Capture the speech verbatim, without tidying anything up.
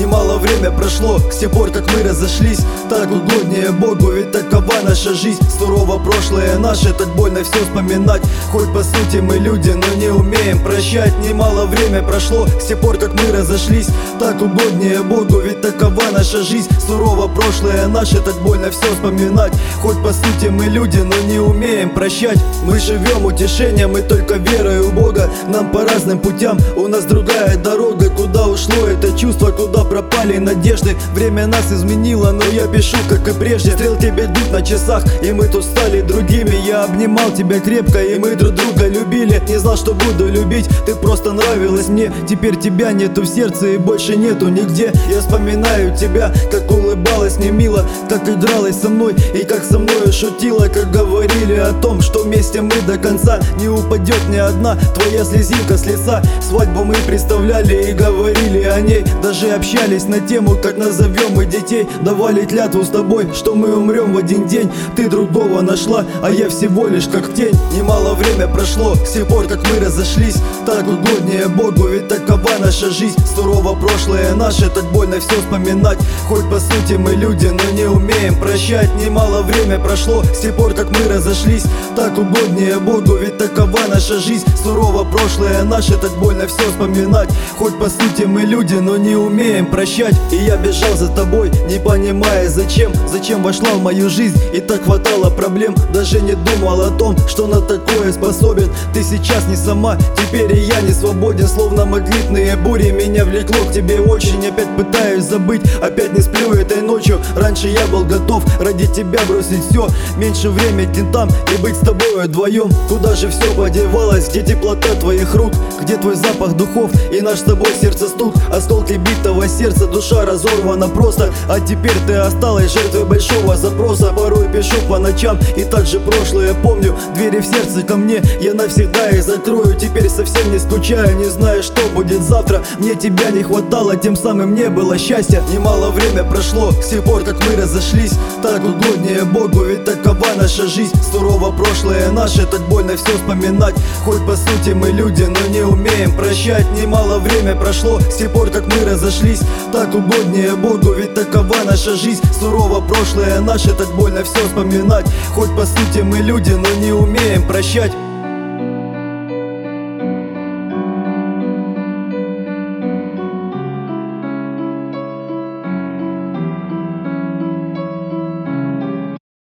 Немало время прошло с тех пор, как мы разошлись. Так угоднее Богу, ведь такова наша жизнь. Сурово прошлое наше, так больно все вспоминать. Хоть по сути мы люди, но не умеем прощать. Немало время прошло с тех пор, как мы разошлись. Так угоднее Богу, ведь такова наша жизнь. Сурово прошлое наше, так больно все вспоминать. Хоть по сути мы люди, но не умеем прощать. Мы живем утешением и только верой у Бога. Нам по разным путям, у нас другая дорога. Куда ушло это чувство, куда пропали надежды? Время нас изменило, но я пишу, как и прежде. Стрелки бегут на часах, и мы тут стали другими. Я обнимал тебя крепко, и мы друг друга любили. Не знал, что буду любить, ты просто нравилась мне. Теперь тебя нету в сердце и больше нету нигде. Я вспоминаю тебя, как улыбалась мне мило, как игралась со мной и как со мной шутила. Как говорили о том, что вместе мы до конца, не упадет ни одна твоя слезинка с лица. Свадьбу мы представляли и говорили о ней. Даже общались на тему, как назовем мы детей. Давали клятву с тобой, что мы умрем в один день. Ты другого нашла, а я всего лишь как тень. Немало время прошло с тех пор, как мы разошлись. Так угоднее Богу, ведь такова наша жизнь. Сурово прошлое наше, так больно все вспоминать. Хоть по сути мы люди, но не умеем прощать. Немало время прошло с тех пор, как мы разошлись. Так угоднее Богу, ведь такова наша жизнь. Сурово прошлое наше, так больно все вспоминать. Хоть по сути мы люди, но не умеем прощать. И я бежал за тобой, не понимая зачем. Зачем вошла в мою жизнь, и так хватало проблем. Даже не думал о том, что на такое способен. Ты сейчас не сама, теперь и я не свободен. Словно магнитные бури меня влекло к тебе очень. Опять пытаюсь забыть, опять не сплю этой ночью. Раньше я был готов ради тебя бросить все. Меньше времени там и быть с тобой вдвоем. Куда же все подевалось, где теплота твоих рук? Где твой запах духов и наш с тобой сердце стук? Осколки битого сердца, душа разорвана просто. А теперь ты осталась жертвой большого запроса. Порой пишу по ночам и также прошлое помню. Двери в сердце ко мне я навсегда их закрою. Теперь совсем не скучаю, не знаю, что будет завтра. Мне тебя не хватало, тем самым не было счастья. Немало время прошло с тех пор, как мы разошлись. Так угоднее Богу, ведь такова наша жизнь. Сурово прошлое наше, так больно все вспоминать. Хоть по сути мы люди, но не умеем прощать. Немало время прошло с тех пор, как мы разошлись. Так угоднее Богу, ведь такова наша жизнь. Сурово прошлое наше, так больно все вспоминать. Хоть по сути мы люди, но не умеем прощать.